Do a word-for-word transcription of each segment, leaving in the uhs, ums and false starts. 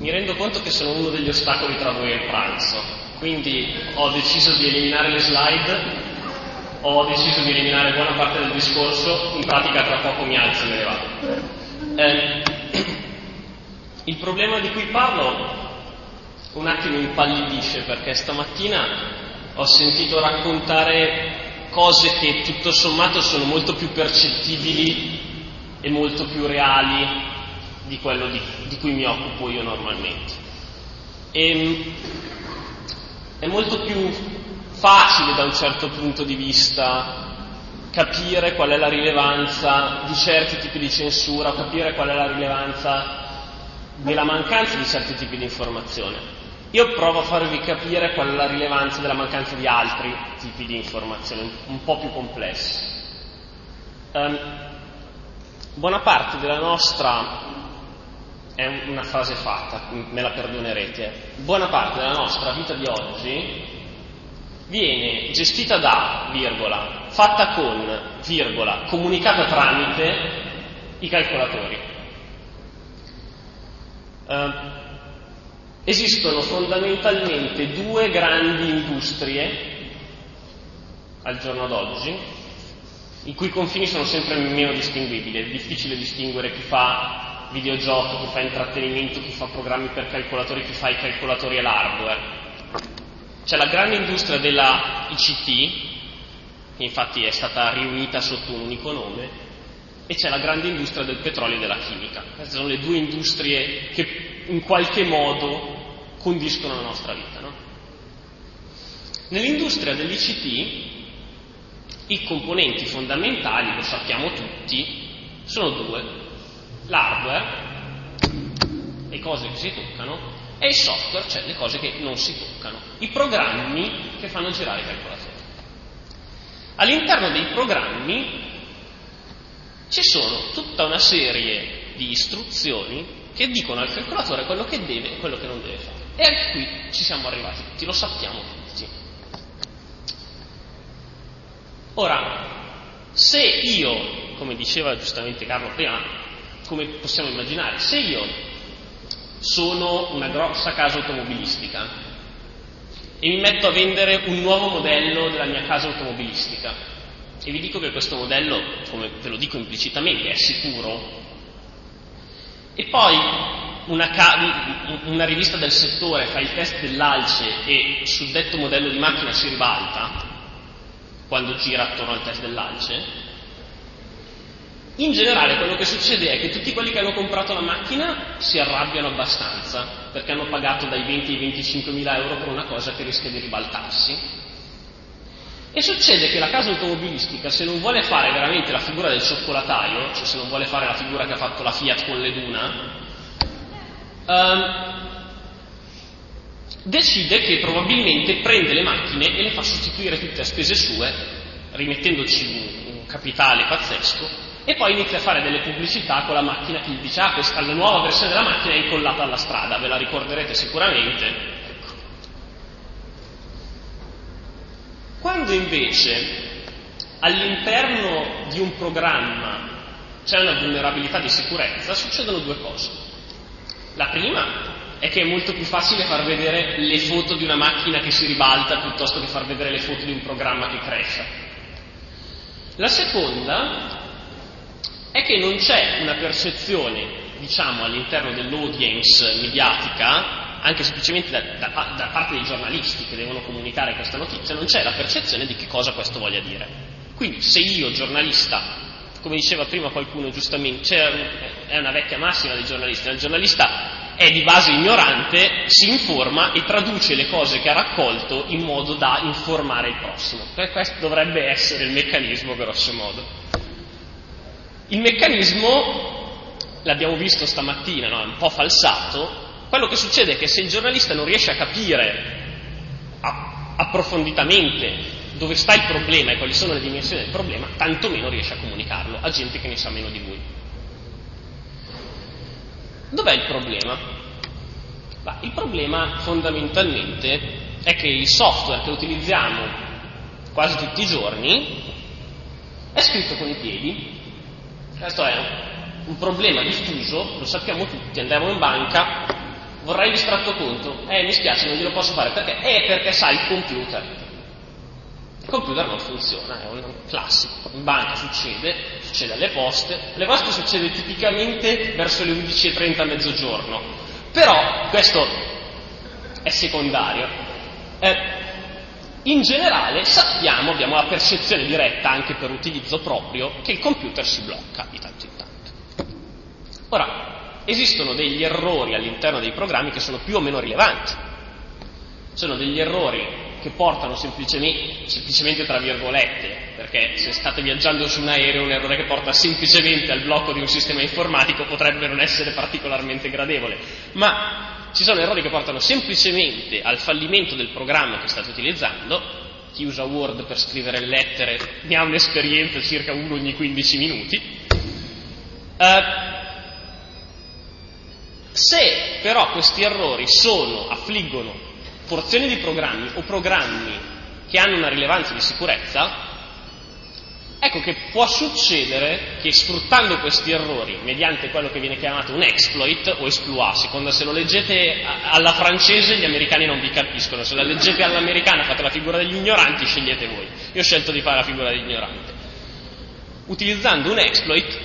mi rendo conto che sono uno degli ostacoli tra voi e il pranzo, quindi ho deciso di eliminare le slide, ho deciso di eliminare buona parte del discorso, in pratica tra poco mi alzo e me ne vado. Eh, il problema di cui parlo un attimo impallidisce, perché stamattina ho sentito raccontare cose che tutto sommato sono molto più percettibili e molto più reali di quello di, di cui mi occupo io normalmente. E, è molto più facile da un certo punto di vista capire qual è la rilevanza di certi tipi di censura, o capire qual è la rilevanza della mancanza di certi tipi di informazione. Io provo a farvi capire qual è la rilevanza della mancanza di altri tipi di informazione, un po' più complessi. Um, buona parte della nostra, è una frase fatta, me la perdonerete, buona parte della nostra vita di oggi viene gestita da, virgola, fatta con, virgola, comunicata tramite i calcolatori. Uh, esistono fondamentalmente due grandi industrie al giorno d'oggi, i cui confini sono sempre meno distinguibili. È difficile distinguere chi fa videogiochi, chi fa intrattenimento, chi fa programmi per calcolatori, chi fa i calcolatori e l'hardware. C'è la grande industria della I C T, che infatti è stata riunita sotto un unico nome, e c'è la grande industria del petrolio e della chimica. Queste sono le due industrie che in qualche modo condiscono la nostra vita, no? Nell'industria dell'I C T i componenti fondamentali, lo sappiamo tutti, sono due: l'hardware, le cose che si toccano, e il software, cioè le cose che non si toccano, i programmi che fanno girare i calcolatori. All'interno dei programmi ci sono tutta una serie di istruzioni che dicono al calcolatore quello che deve e quello che non deve fare. E anche qui ci siamo arrivati tutti, lo sappiamo tutti. Ora, se io, come diceva giustamente Carlo prima, come possiamo immaginare, se io sono una grossa casa automobilistica e mi metto a vendere un nuovo modello della mia casa automobilistica e vi dico che questo modello, come ve lo dico implicitamente, è sicuro, e poi una, ca- una rivista del settore fa il test dell'alce e sul detto modello di macchina si ribalta quando gira attorno al test dell'alce, in generale quello che succede è che tutti quelli che hanno comprato la macchina si arrabbiano abbastanza perché hanno pagato dai venti ai venticinque mila euro per una cosa che rischia di ribaltarsi, e succede che la casa automobilistica, se non vuole fare veramente la figura del cioccolataio, cioè se non vuole fare la figura che ha fatto la Fiat con l'Eduna, ehm, decide che probabilmente prende le macchine e le fa sostituire tutte a spese sue, rimettendoci un, un capitale pazzesco, e poi inizia a fare delle pubblicità con la macchina che gli dice: ah, questa la nuova versione della macchina è incollata alla strada, ve la ricorderete sicuramente. Quando invece all'interno di un programma c'è una vulnerabilità di sicurezza, succedono due cose. La prima è che è molto più facile far vedere le foto di una macchina che si ribalta piuttosto che far vedere le foto di un programma che crasha. La seconda è che non c'è una percezione, diciamo, all'interno dell'audience mediatica, anche semplicemente da, da, da parte dei giornalisti che devono comunicare questa notizia, non c'è la percezione di che cosa questo voglia dire. Quindi se io, giornalista, come diceva prima qualcuno giustamente, c'è, è una vecchia massima dei giornalisti, il giornalista è di base ignorante, si informa e traduce le cose che ha raccolto in modo da informare il prossimo. Questo dovrebbe essere il meccanismo, grosso modo. Il meccanismo, l'abbiamo visto stamattina, no? È un po' falsato. Quello che succede è che se il giornalista non riesce a capire a, approfonditamente dove sta il problema e quali sono le dimensioni del problema, tantomeno riesce a comunicarlo a gente che ne sa meno di lui. Dov'è il problema? Bah, il problema fondamentalmente è che il software che utilizziamo quasi tutti i giorni è scritto con i piedi. Questo è un problema diffuso, lo sappiamo tutti, andiamo in banca, vorrei l'estratto conto, eh mi spiace non glielo posso fare, perché? Eh perché sai il computer. Il computer non funziona, è un classico, in banca succede, succede alle poste, alle poste succede tipicamente verso le undici e trenta a mezzogiorno, però questo è secondario. Eh, in generale sappiamo, abbiamo la percezione diretta anche per utilizzo proprio, che il computer si blocca di tanto in tanto. Ora, esistono degli errori all'interno dei programmi che sono più o meno rilevanti. Sono degli errori che portano semplicemente, semplicemente tra virgolette, perché se state viaggiando su un aereo un errore che porta semplicemente al blocco di un sistema informatico potrebbe non essere particolarmente gradevole, ma ci sono errori che portano semplicemente al fallimento del programma che state utilizzando. Chi usa Word per scrivere lettere ne ha un'esperienza circa uno ogni quindici minuti. Uh, se però questi errori sono, affliggono porzioni di programmi o programmi che hanno una rilevanza di sicurezza, ecco che può succedere che sfruttando questi errori mediante quello che viene chiamato un exploit o exploit, secondo se lo leggete alla francese gli americani non vi capiscono, se la leggete all'americana fate la figura degli ignoranti, scegliete voi. Io ho scelto di fare la figura dell'ignorante. Utilizzando un exploit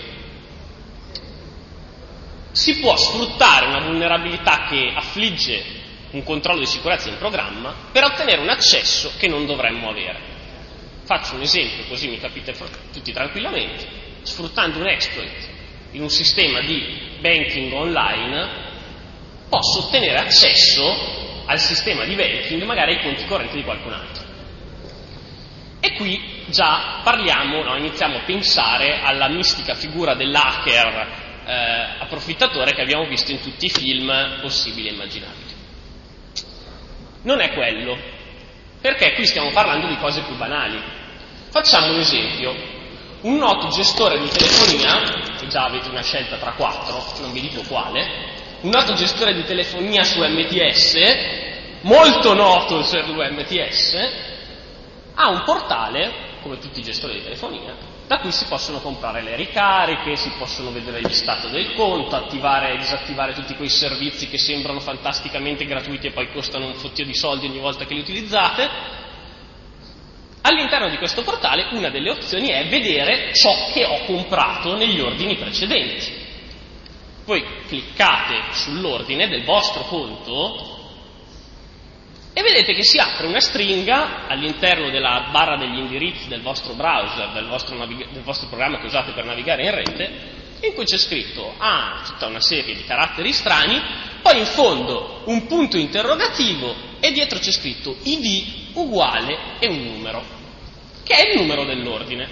si può sfruttare una vulnerabilità che affligge un controllo di sicurezza in programma per ottenere un accesso che non dovremmo avere. Faccio un esempio così mi capite tutti tranquillamente. Sfruttando un exploit in un sistema di banking online posso ottenere accesso al sistema di banking, magari ai conti correnti di qualcun altro. E qui già parliamo, no, iniziamo a pensare alla mistica figura dell'hacker eh, approfittatore che abbiamo visto in tutti i film possibili e immaginabili. Non è quello, perché qui stiamo parlando di cose più banali. Facciamo un esempio. Un noto gestore di telefonia, che già avete una scelta tra quattro, non vi dico quale, un noto gestore di telefonia su M T S, molto noto su M T S, ha un portale, come tutti i gestori di telefonia, da cui si possono comprare le ricariche, si possono vedere gli stato del conto, attivare e disattivare tutti quei servizi che sembrano fantasticamente gratuiti e poi costano un fottio di soldi ogni volta che li utilizzate. All'interno di questo portale una delle opzioni è vedere ciò che ho comprato negli ordini precedenti. Voi cliccate sull'ordine del vostro conto e vedete che si apre una stringa all'interno della barra degli indirizzi del vostro browser, del vostro, navig- del vostro programma che usate per navigare in rete, in cui c'è scritto ah, tutta una serie di caratteri strani, poi in fondo un punto interrogativo e dietro c'è scritto I D uguale e un numero, che è il numero dell'ordine.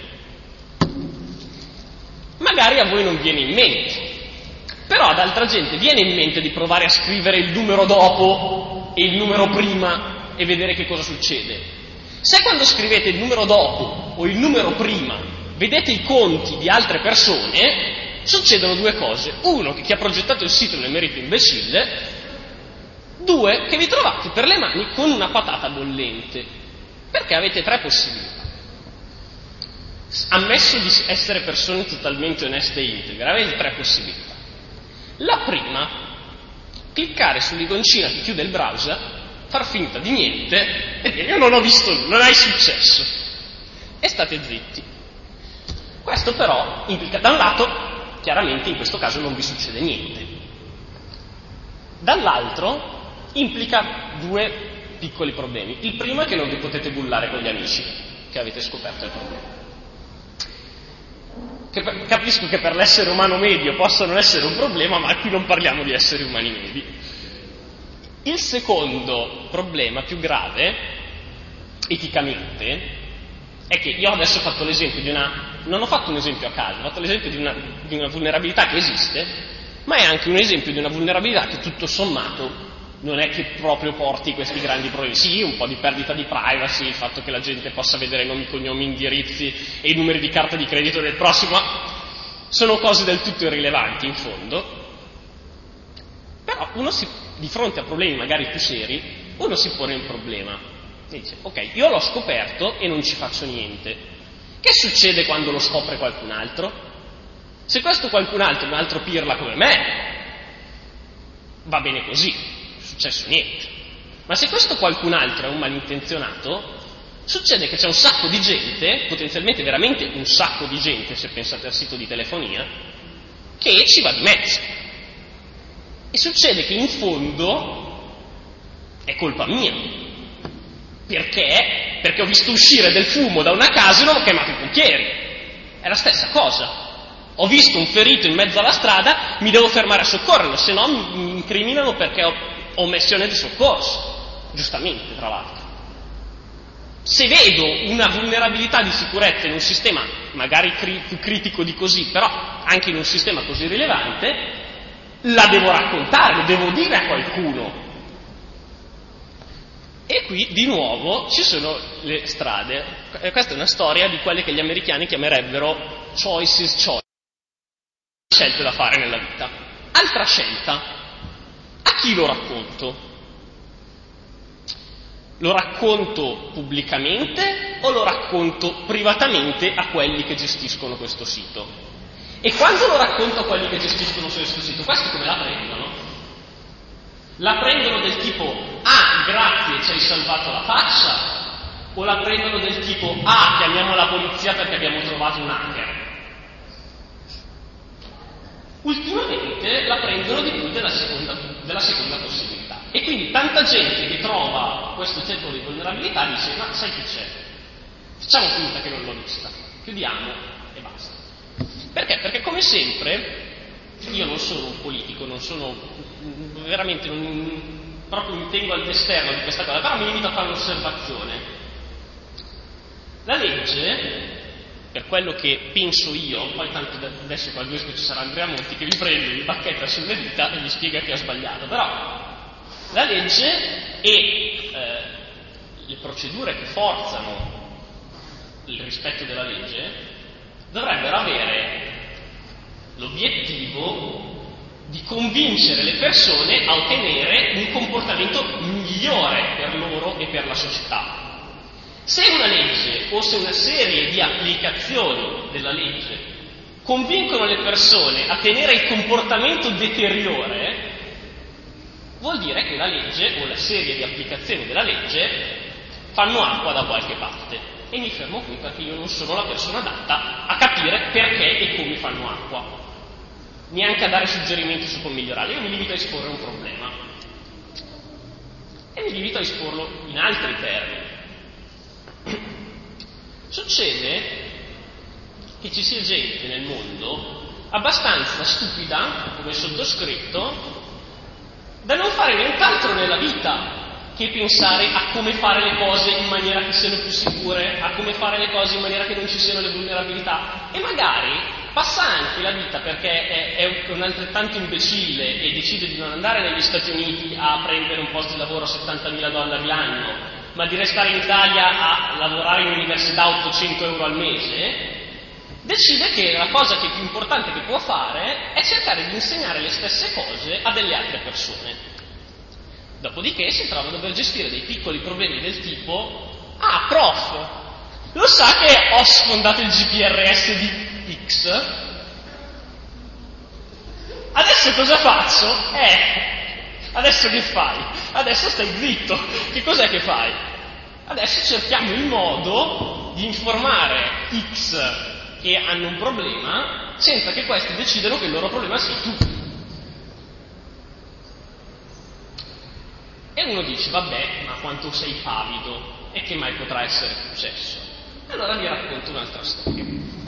Magari a voi non viene in mente, però ad altra gente viene in mente di provare a scrivere il numero dopo e il numero prima e vedere che cosa succede. Se quando scrivete il numero dopo o il numero prima vedete i conti di altre persone, succedono due cose. Uno, che chi ha progettato il sito ne è merito imbecille. Due, che vi trovate per le mani con una patata bollente, perché avete tre possibilità. Ammesso di essere persone totalmente oneste e integre, avete tre possibilità. La prima, cliccare sull'iconcina che chiude il browser, far finta di niente e dire io non ho visto, non hai successo, e state zitti. Questo però implica, da un lato, chiaramente in questo caso non vi succede niente, dall'altro implica due piccoli problemi. Il primo è che non vi potete bullare con gli amici che avete scoperto il problema. Che per, capisco che per l'essere umano medio possa non essere un problema, ma qui non parliamo di esseri umani medi. Il secondo problema più grave, eticamente, è che io adesso ho fatto l'esempio di una... non ho fatto un esempio a caso, ho fatto l'esempio di una, di una vulnerabilità che esiste, ma è anche un esempio di una vulnerabilità che tutto sommato non è che proprio porti questi grandi problemi. Sì, un po' di perdita di privacy, il fatto che la gente possa vedere nomi, cognomi, indirizzi e i numeri di carta di credito del prossimo, sono cose del tutto irrilevanti in fondo. Però uno si, di fronte a problemi magari più seri, uno si pone un problema. Dice, ok, io l'ho scoperto e non ci faccio niente. Che succede quando lo scopre qualcun altro? Se questo qualcun altro è un altro pirla come me, va bene così. successo niente. Ma se questo qualcun altro è un malintenzionato, succede che c'è un sacco di gente, potenzialmente veramente un sacco di gente, se pensate al sito di telefonia, che ci va di mezzo. E succede che in fondo è colpa mia. Perché? Perché ho visto uscire del fumo da una casa e non ho chiamato i pompieri. È la stessa cosa. Ho visto un ferito in mezzo alla strada, mi devo fermare a soccorrerlo, se no mi incriminano perché ho omissione di soccorso. Giustamente, tra l'altro. Se vedo una vulnerabilità di sicurezza in un sistema, magari cri- più critico di così, però anche in un sistema così rilevante, la devo raccontare, lo devo dire a qualcuno. E qui, di nuovo, ci sono le strade. Questa è una storia di quelle che gli americani chiamerebbero choices choice. Scelte da fare nella vita. Altra scelta. A chi lo racconto? Lo racconto pubblicamente o lo racconto privatamente a quelli che gestiscono questo sito? E quando lo racconto a quelli che gestiscono questo sito, questi come la prendono? La prendono del tipo, ah, grazie, ci hai salvato la faccia? O la prendono del tipo, ah, chiamiamo la polizia perché abbiamo trovato un hacker? Ultimamente la prendono di più della seconda, della seconda possibilità. E quindi tanta gente che trova questo tipo di vulnerabilità dice, ma sai che c'è? Facciamo finta che non l'ho vista, chiudiamo e basta. Perché? Perché come sempre, io non sono un politico, non sono veramente, non, proprio mi tengo all'esterno di questa cosa, però mi limito a fare un'osservazione. La legge, per quello che penso io, poi tanto adesso qua due ci sarà Andrea Monti che vi prende, vi bacchetta sulle dita e vi spiega che ho sbagliato, però la legge e eh, le procedure che forzano il rispetto della legge dovrebbero avere l'obiettivo di convincere le persone a ottenere un comportamento migliore per loro e per la società. Se una legge o se una serie di applicazioni della legge convincono le persone a tenere il comportamento deteriore, vuol dire che la legge o la serie di applicazioni della legge fanno acqua da qualche parte. E mi fermo qui perché io non sono la persona adatta a capire perché e come fanno acqua, neanche a dare suggerimenti su come migliorare. Io mi limito a esporre un problema e mi limito a esporlo in altri termini. Succede che ci sia gente nel mondo abbastanza stupida, come sottoscritto, da non fare nient'altro nella vita che pensare a come fare le cose in maniera che siano più sicure, a come fare le cose in maniera che non ci siano le vulnerabilità, e magari passa anche la vita perché è, è un altrettanto imbecille e decide di non andare negli Stati Uniti a prendere un posto di lavoro a settantamila dollari l'anno, ma di restare in Italia a lavorare in università a ottocento euro al mese, decide che la cosa che è più importante che può fare è cercare di insegnare le stesse cose a delle altre persone. Dopodiché si trova a dover gestire dei piccoli problemi del tipo: ah, prof, lo sa che ho sfondato il G P R S di X? Adesso cosa faccio? Eh, adesso che fai? Adesso stai zitto. Che cos'è che fai? Adesso cerchiamo il modo di informare X che hanno un problema senza che questi decidano che il loro problema sia tu. E uno dice, vabbè, ma quanto sei pavido e che mai potrà essere successo? Allora vi racconto un'altra storia.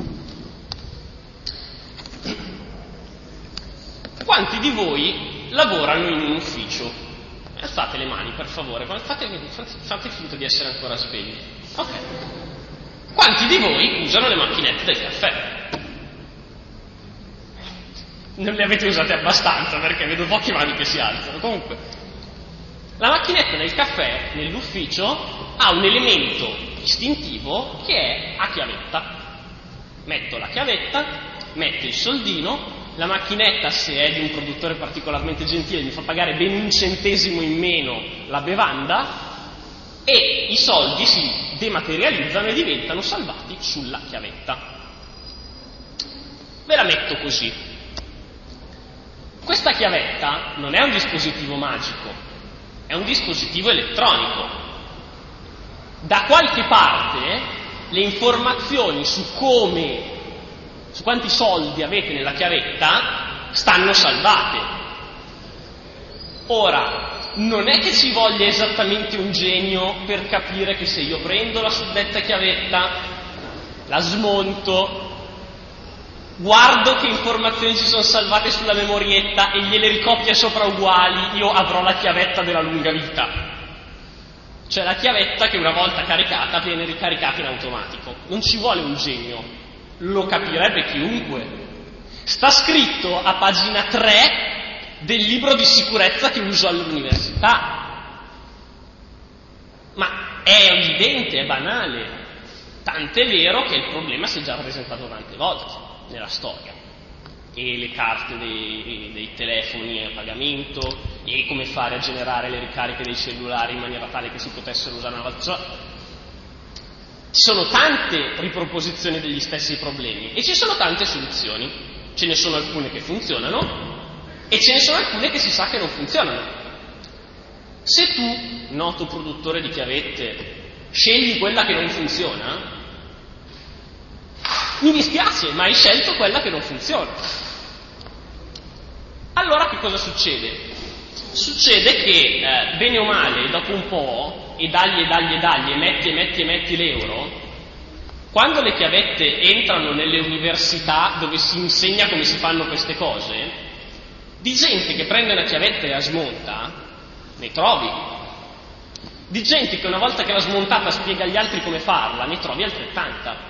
Quanti di voi lavorano in un ufficio? Alzate le mani, per favore, fate, fate, fate finta di essere ancora svegli. Ok. Quanti di voi usano le macchinette del caffè? Non le avete usate abbastanza, perché vedo poche mani che si alzano. Comunque, la macchinetta del caffè nell'ufficio ha un elemento distintivo che è a chiavetta. Metto la chiavetta, metto il soldino, la macchinetta, se è di un produttore particolarmente gentile, mi fa pagare ben un centesimo in meno la bevanda e i soldi si dematerializzano e diventano salvati sulla chiavetta. Ve la metto così. Questa chiavetta non è un dispositivo magico. è un dispositivo elettronico. Da qualche parte le informazioni su come, su quanti soldi avete nella chiavetta stanno salvate. Ora, non è che ci voglia esattamente un genio per capire che se io prendo la suddetta chiavetta, la smonto, guardo che informazioni ci sono salvate sulla memorietta e gliele ricopia sopra uguali, io avrò la chiavetta della lunga vita. Cioè la chiavetta che una volta caricata viene ricaricata in automatico. Non ci vuole un genio, lo capirebbe chiunque. Sta scritto a pagina tre del libro di sicurezza che uso all'università. Ma è evidente, è banale. Tant'è vero che il problema si è già presentato tante volte nella storia. E le carte dei, dei telefoni a pagamento, e come fare a generare le ricariche dei cellulari in maniera tale che si potessero usare una volta. Ci sono tante riproposizioni degli stessi problemi e ci sono tante soluzioni. Ce ne sono alcune che funzionano e ce ne sono alcune che si sa che non funzionano. Se tu, noto produttore di chiavette, scegli quella che non funziona, mi dispiace, ma hai scelto quella che non funziona. Allora che cosa succede? Succede che, eh, bene o male, dopo un po', e dagli e dagli e dagli, e metti e metti e metti l'euro, quando le chiavette entrano nelle università dove si insegna come si fanno queste cose, di gente che prende una chiavetta e la smonta, ne trovi. Di gente che una volta che l'ha smontata spiega agli altri come farla, ne trovi altrettanta.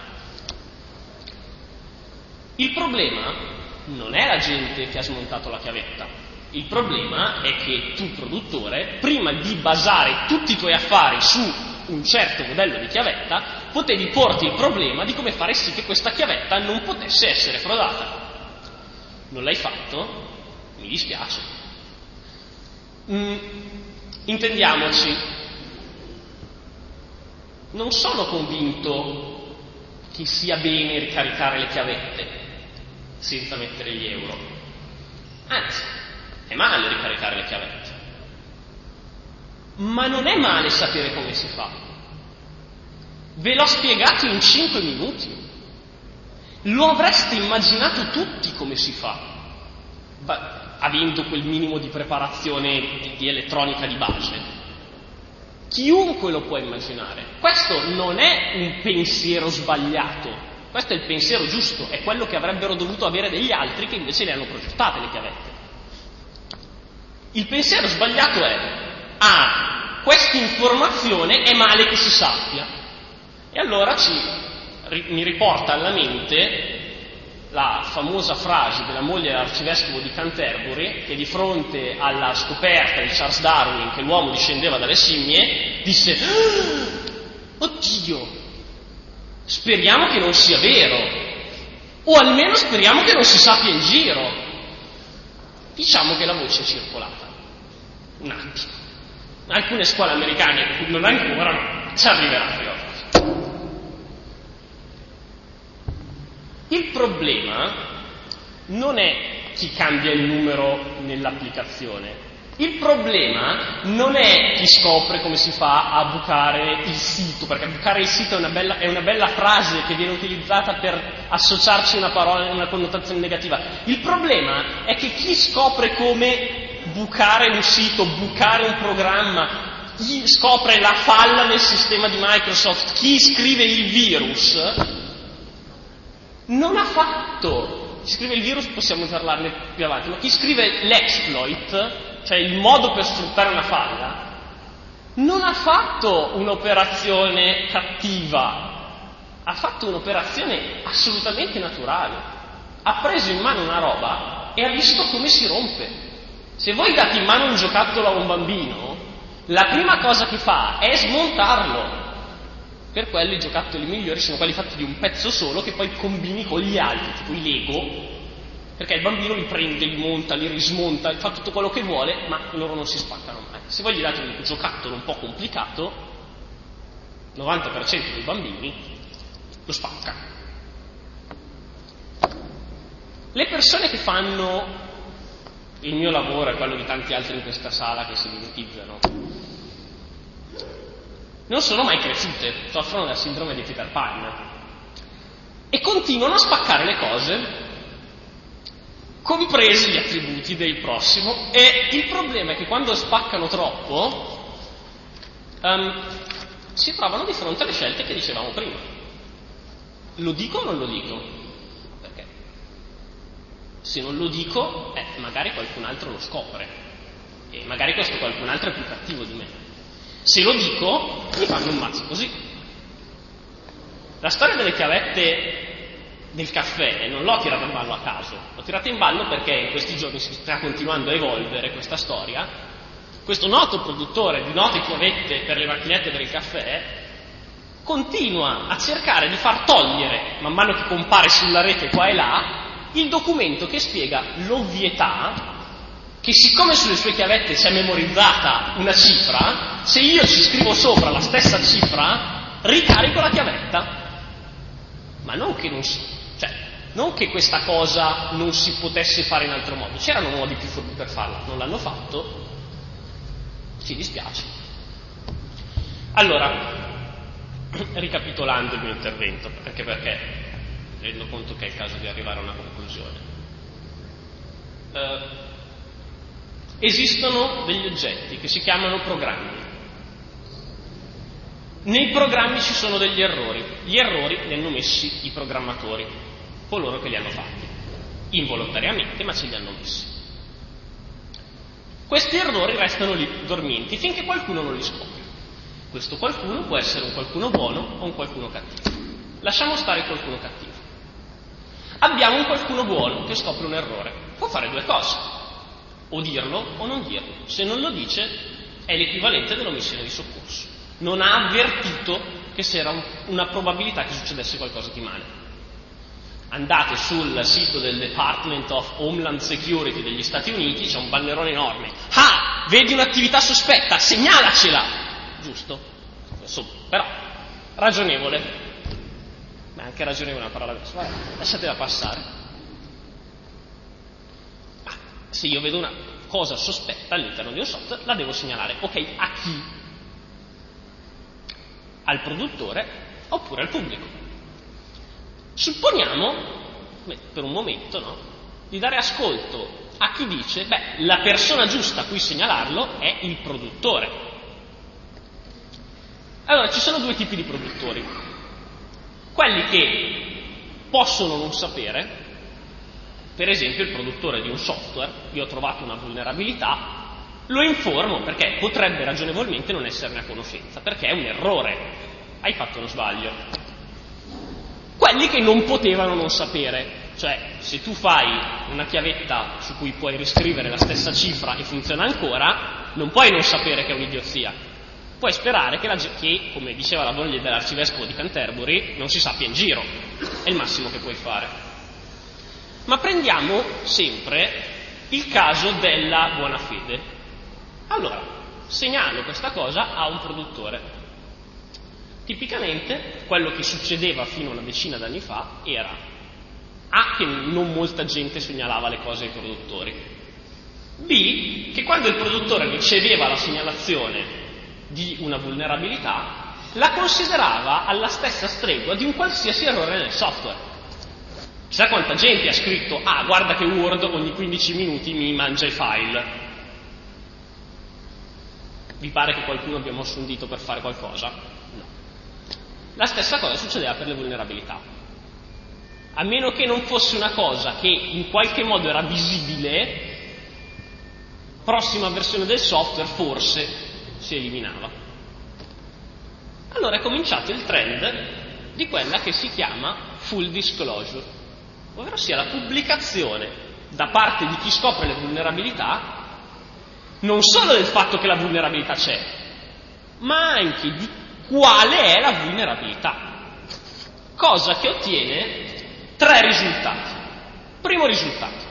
Il problema non è la gente che ha smontato la chiavetta, il problema è che tu, produttore, prima di basare tutti i tuoi affari su un certo modello di chiavetta, potevi porti il problema di come fare sì che questa chiavetta non potesse essere frodata. Non l'hai fatto? Mi dispiace. Mm, intendiamoci, non sono convinto che sia bene ricaricare le chiavette senza mettere gli euro. Anzi, è male ricaricare le chiavette. Ma non è male sapere come si fa. Ve l'ho spiegato in cinque minuti. Lo avreste immaginato tutti come si fa, ba- avendo quel minimo di preparazione di, di elettronica di base. Chiunque lo può immaginare. Questo non è un pensiero sbagliato. Questo è il pensiero giusto, è quello che avrebbero dovuto avere degli altri che invece le hanno progettate le chiavette. Il pensiero sbagliato è: ah, questa informazione è male che si sappia. E allora ci, ri, mi riporta alla mente la famosa frase della moglie dell'arcivescovo di Canterbury, che di fronte alla scoperta di Charles Darwin che l'uomo discendeva dalle scimmie disse: ah, oddio, speriamo che non sia vero, o almeno speriamo che non si sappia in giro. Diciamo che la voce è circolata un attimo. Alcune scuole americane non ancora, ma ci arriverà prima. Il problema non è chi cambia il numero nell'applicazione. Il problema non è chi scopre come si fa a bucare il sito, perché bucare il sito è una bella, è una bella frase che viene utilizzata per associarci una parola, una connotazione negativa. Il problema è che chi scopre come bucare un sito, bucare un programma, chi scopre la falla nel sistema di Microsoft, chi scrive il virus, non ha fatto, chi scrive il virus possiamo parlarne più avanti, ma chi scrive l'exploit, cioè il modo per sfruttare una falla, non ha fatto un'operazione cattiva, ha fatto un'operazione assolutamente naturale. Ha preso in mano una roba e ha visto come si rompe. Se voi date in mano un giocattolo a un bambino, la prima cosa che fa è smontarlo. Per quello i giocattoli migliori sono quelli fatti di un pezzo solo che poi combini con gli altri, tipo i Lego, perché il bambino li prende, li monta, li rismonta, fa tutto quello che vuole, ma loro non si spaccano mai. Se voi gli date un giocattolo un po' complicato, il novanta per cento dei bambini lo spacca. Le persone che fanno il mio lavoro e quello di tanti altri in questa sala che si mimetizzano, non sono mai cresciute, soffrono della sindrome di Peter Pan e continuano a spaccare le cose, compresi gli attributi del prossimo, e il problema è che quando spaccano troppo um, si trovano di fronte alle scelte che dicevamo prima. Lo dico o non lo dico? Perché se non lo dico, eh, magari qualcun altro lo scopre e magari questo qualcun altro è più cattivo di me. Se lo dico, mi fanno un mazzo così. La storia delle chiavette del caffè non l'ho tirata in ballo a caso, l'ho tirata in ballo perché in questi giorni si sta continuando a evolvere questa storia. Questo noto produttore di note chiavette per le macchinette per il caffè continua a cercare di far togliere, man mano che compare sulla rete qua e là, il documento che spiega l'ovvietà che siccome sulle sue chiavette c'è memorizzata una cifra, se io ci scrivo sopra la stessa cifra, ricarico la chiavetta. Ma non che non si, cioè, non che questa cosa non si potesse fare in altro modo, c'erano modi più furbi per farla, non l'hanno fatto, ci dispiace. Allora, ricapitolando il mio intervento, anche perché rendo conto che è il caso di arrivare a una conclusione. Eh, Esistono degli oggetti che si chiamano programmi. Nei programmi ci sono degli errori. Gli errori li hanno messi i programmatori, coloro che li hanno fatti. Involontariamente, ma ce li hanno messi. Questi errori restano lì, dormienti, finché qualcuno non li scopre. Questo qualcuno può essere un qualcuno buono o un qualcuno cattivo. Lasciamo stare il qualcuno cattivo. Abbiamo un qualcuno buono che scopre un errore. Può fare due cose. O dirlo o non dirlo. Se non lo dice è l'equivalente dell'omissione di soccorso. Non ha avvertito che c'era un, una probabilità che succedesse qualcosa di male. Andate sul sito del Department of Homeland Security degli Stati Uniti, c'è un bannerone enorme. Ah, vedi un'attività sospetta, segnalacela! Giusto? Insomma, però, ragionevole. Ma anche ragionevole è una parola grossa. Lasciatela passare. Se io vedo una cosa sospetta all'interno di un software, la devo segnalare. Ok, a chi? Al produttore oppure al pubblico? Supponiamo, per un momento, no, di dare ascolto a chi dice, beh, la persona giusta a cui segnalarlo è il produttore. Allora, ci sono due tipi di produttori. Quelli che possono non sapere. Per esempio il produttore di un software, io ho trovato una vulnerabilità, lo informo perché potrebbe ragionevolmente non esserne a conoscenza, perché è un errore, hai fatto uno sbaglio. Quelli che non potevano non sapere, cioè se tu fai una chiavetta su cui puoi riscrivere la stessa cifra e funziona ancora, non puoi non sapere che è un'idiozia, puoi sperare che, la, che come diceva la moglie dell'arcivescovo di Canterbury, non si sappia in giro, è il massimo che puoi fare. Ma prendiamo sempre il caso della buona fede. Allora, segnalo questa cosa a un produttore. Tipicamente, quello che succedeva fino a una decina d'anni fa era A, che non molta gente segnalava le cose ai produttori, B, che quando il produttore riceveva la segnalazione di una vulnerabilità, la considerava alla stessa stregua di un qualsiasi errore nel software. Chissà quanta gente ha scritto, ah, guarda che Word ogni quindici minuti mi mangia i file. Vi pare che qualcuno abbia mosso un dito per fare qualcosa? No. La stessa cosa succedeva per le vulnerabilità. A meno che non fosse una cosa che in qualche modo era visibile, prossima versione del software forse si eliminava. Allora è cominciato il trend di quella che si chiama full disclosure, ovvero sia la pubblicazione da parte di chi scopre le vulnerabilità non solo del fatto che la vulnerabilità c'è, ma anche di quale è la vulnerabilità, cosa che ottiene tre risultati. Primo risultato: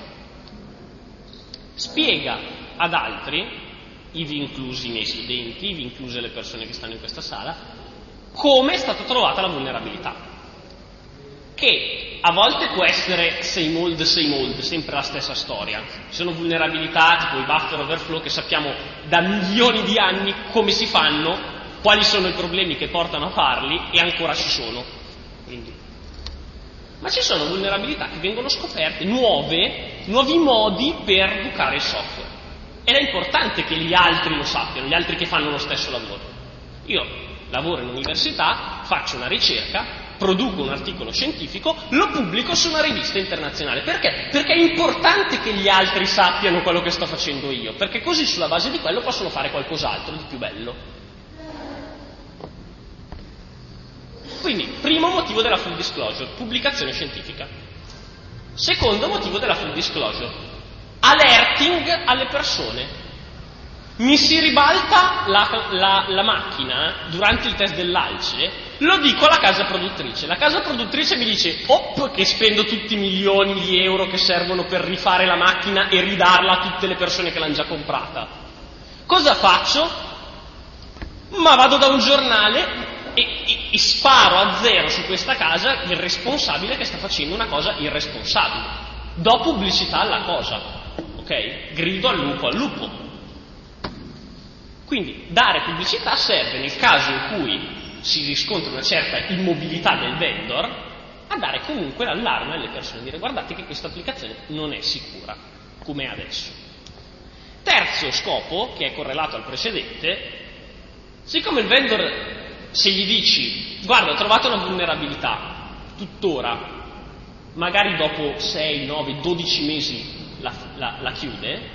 spiega ad altri, ivi inclusi i miei studenti, ivi incluse le persone che stanno in questa sala, come è stata trovata la vulnerabilità. che a volte può essere same old, same old, sempre la stessa storia. Ci sono vulnerabilità tipo i buffer overflow che sappiamo da milioni di anni come si fanno, quali sono i problemi che portano a farli e ancora ci sono. Quindi. Ma ci sono vulnerabilità che vengono scoperte, nuove, nuovi modi per bucare il software. Ed è importante che gli altri lo sappiano, gli altri che fanno lo stesso lavoro. Io lavoro in università, faccio una ricerca, produco un articolo scientifico, lo pubblico su una rivista internazionale. Perché? Perché è importante che gli altri sappiano quello che sto facendo io, perché così sulla base di quello possono fare qualcos'altro di più bello. Quindi, primo motivo della full disclosure, pubblicazione scientifica. Secondo motivo della full disclosure, alerting alle persone. Mi si ribalta la, la, la macchina durante il test dell'Alce, lo dico alla casa produttrice. La casa produttrice mi dice, op, che spendo tutti i milioni di euro che servono per rifare la macchina e ridarla a tutte le persone che l'hanno già comprata. Cosa faccio? Ma vado da un giornale e, e, e sparo a zero su questa casa il responsabile che sta facendo una cosa irresponsabile. Do pubblicità alla cosa, ok? Grido al lupo al lupo. Quindi dare pubblicità serve nel caso in cui si riscontra una certa immobilità del vendor a dare comunque l'allarme alle persone, dire guardate che questa applicazione non è sicura, come è adesso. Terzo scopo, che è correlato al precedente, siccome il vendor, se gli dici guarda ho trovato una vulnerabilità, tuttora, magari dopo sei, nove, dodici mesi la, la, la chiude,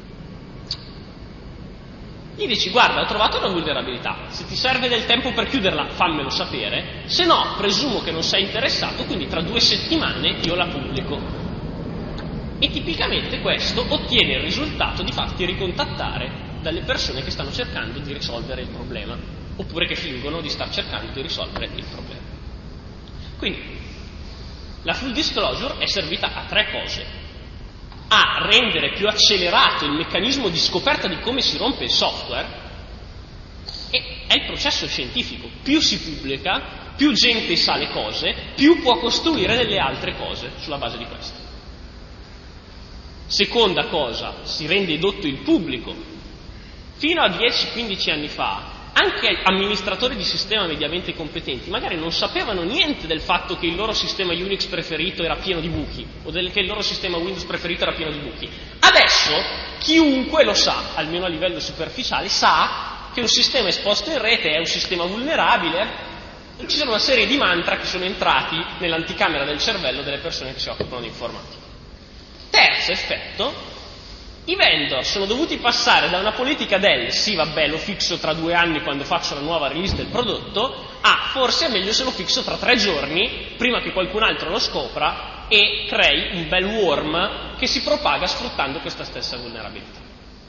gli dici guarda ho trovato una vulnerabilità, se ti serve del tempo per chiuderla fammelo sapere, se no presumo che non sei interessato, quindi tra due settimane io la pubblico. E tipicamente questo ottiene il risultato di farti ricontattare dalle persone che stanno cercando di risolvere il problema, oppure che fingono di star cercando di risolvere il problema. Quindi la full disclosure è servita a tre cose: a rendere più accelerato il meccanismo di scoperta di come si rompe il software, e è il processo scientifico. Più si pubblica, più gente sa le cose, più può costruire delle altre cose sulla base di questo. Seconda cosa, si rende edotto il pubblico. Fino a dieci quindici anni fa anche amministratori di sistema mediamente competenti magari non sapevano niente del fatto che il loro sistema Unix preferito era pieno di buchi o del, che il loro sistema Windows preferito era pieno di buchi. Adesso chiunque lo sa, almeno a livello superficiale, sa che un sistema esposto in rete è un sistema vulnerabile. Ci sono una serie di mantra che sono entrati nell'anticamera del cervello delle persone che si occupano di informatica. Terzo effetto: i vendor sono dovuti passare da una politica del sì vabbè lo fixo tra due anni quando faccio la nuova release del prodotto a forse è meglio se lo fixo tra tre giorni prima che qualcun altro lo scopra e crei un bel worm che si propaga sfruttando questa stessa vulnerabilità.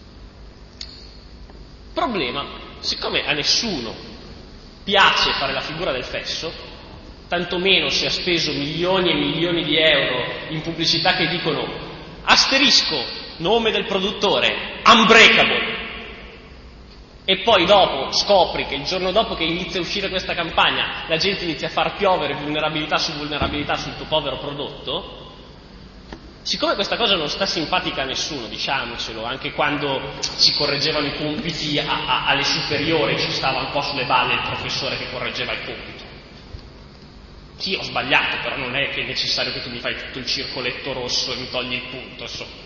Problema: siccome a nessuno piace fare la figura del fesso, tantomeno se ha speso milioni e milioni di euro in pubblicità che dicono asterisco nome del produttore, Unbreakable, e poi dopo scopri che il giorno dopo che inizia a uscire questa campagna la gente inizia a far piovere vulnerabilità su vulnerabilità sul tuo povero prodotto, siccome questa cosa non sta simpatica a nessuno, diciamocelo, anche quando si correggevano i compiti a, a, alle superiori ci stava un po' sulle balle il professore che correggeva il compito. Sì, ho sbagliato, però non è che è necessario che tu mi fai tutto il circoletto rosso e mi togli il punto, insomma.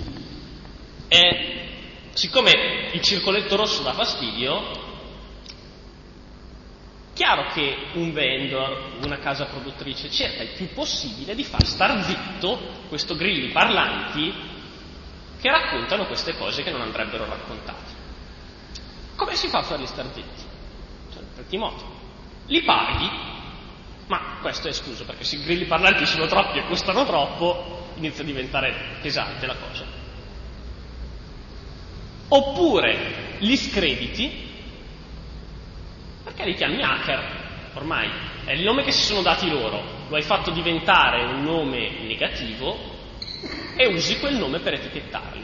E siccome il circoletto rosso dà fastidio, chiaro che un vendor, una casa produttrice cerca il più possibile di far star zitto questo grilli parlanti che raccontano queste cose che non andrebbero raccontate. Come si fa a farli star zitti? Cioè, in tanti modi. Li paghi, ma questo è escluso perché se i grilli parlanti sono troppi e costano troppo inizia a diventare pesante la cosa. Oppure li screditi perché li chiami hacker, ormai è il nome che si sono dati loro, lo hai fatto diventare un nome negativo e usi quel nome per etichettarli.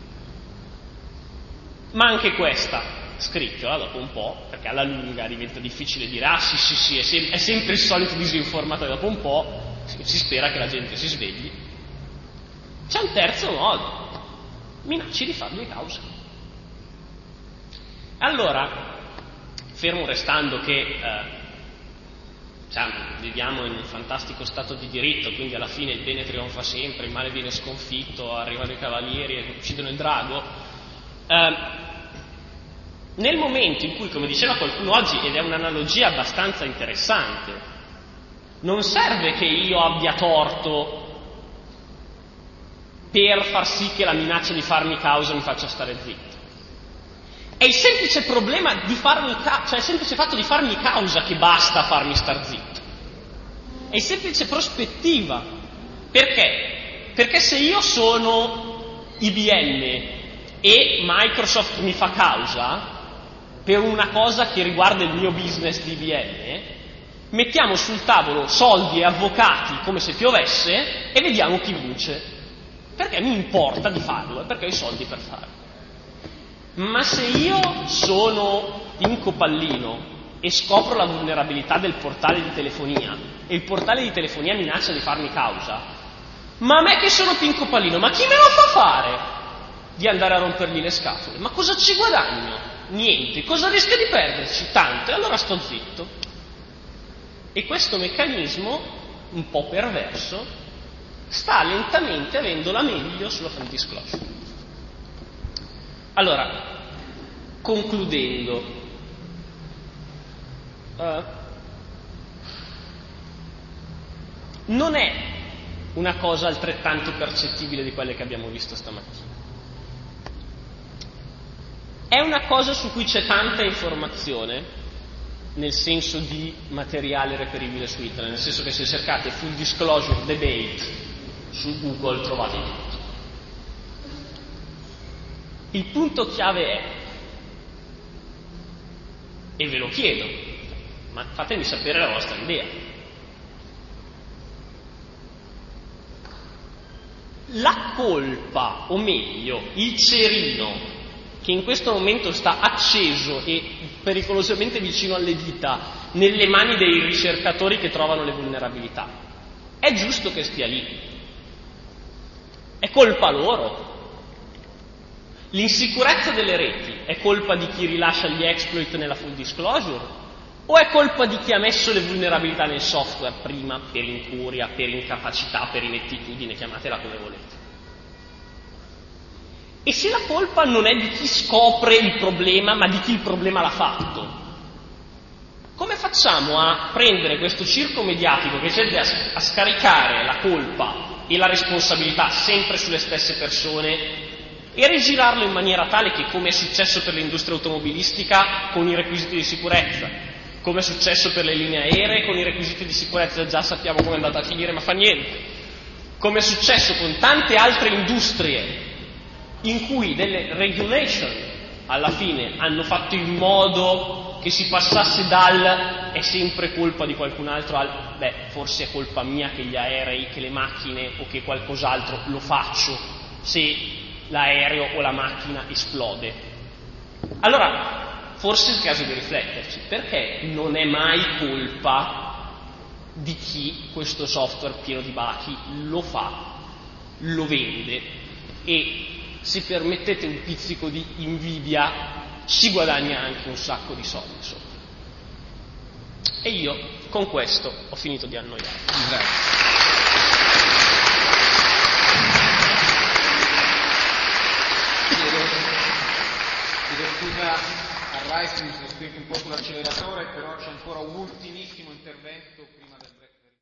Ma anche questa scricchiola dopo un po', perché alla lunga diventa difficile dire ah sì sì sì è, sem- è sempre il solito disinformato, e dopo un po' si spera che la gente si svegli. C'è un terzo modo, minacci di fargli causa. Allora, fermo restando che eh, diciamo, viviamo in un fantastico stato di diritto, quindi alla fine il bene trionfa sempre, il male viene sconfitto, arrivano i cavalieri e uccidono il drago, eh, nel momento in cui, come diceva qualcuno oggi, ed è un'analogia abbastanza interessante, non serve che io abbia torto per far sì che la minaccia di farmi causa mi faccia stare zitto. È il semplice problema di farmi ca- cioè il semplice fatto di farmi causa che basta farmi star zitto. È il semplice prospettiva. Perché? Perché se io sono I B M e Microsoft mi fa causa per una cosa che riguarda il mio business di I B M, mettiamo sul tavolo soldi e avvocati come se piovesse e vediamo chi vince. Perché mi importa di farlo e perché ho i soldi per farlo. Ma se io sono Pinco Pallino e scopro la vulnerabilità del portale di telefonia e il portale di telefonia minaccia di farmi causa, ma a me che sono Pinco Pallino, ma chi me lo fa fare di andare a rompergli le scatole? Ma cosa ci guadagno? Niente. Cosa rischio di perderci? Tanto. E allora sto zitto. E questo meccanismo, un po' perverso, sta lentamente avendo la meglio sulla full disclosure. Allora, concludendo, uh, non è una cosa altrettanto percettibile di quelle che abbiamo visto stamattina. È una cosa su cui c'è tanta informazione, nel senso di materiale reperibile su internet, nel senso che se cercate full disclosure debate su Google trovate tutto. Il punto chiave è, e ve lo chiedo, ma fatemi sapere la vostra idea. La colpa, o meglio, il cerino che in questo momento sta acceso e pericolosamente vicino alle dita nelle mani dei ricercatori che trovano le vulnerabilità, è giusto che stia lì? È colpa loro? L'insicurezza delle reti è colpa di chi rilascia gli exploit nella full disclosure? O è colpa di chi ha messo le vulnerabilità nel software prima per incuria, per incapacità, per inettitudine, chiamatela come volete? E se la colpa non è di chi scopre il problema, ma di chi il problema l'ha fatto, come facciamo a prendere questo circo mediatico che tende a, a scaricare la colpa e la responsabilità sempre sulle stesse persone e rigirarlo in maniera tale che, come è successo per l'industria automobilistica con i requisiti di sicurezza, come è successo per le linee aeree con i requisiti di sicurezza, già sappiamo come è andata a finire, ma fa niente, come è successo con tante altre industrie in cui delle regulation alla fine hanno fatto in modo che si passasse dal è sempre colpa di qualcun altro al beh, forse è colpa mia che gli aerei, che le macchine o che qualcos'altro lo faccio se l'aereo o la macchina esplode. Allora, forse è il caso di rifletterci, perché non è mai colpa di chi questo software pieno di bachi lo fa, lo vende e, se permettete un pizzico di invidia, ci guadagna anche un sacco di soldi sopra. E io con questo ho finito di annoiare. Grazie. Chiedo scusa a Rice, mi sono spinto un po' sull'acceleratore, però c'è ancora un ultimissimo intervento prima del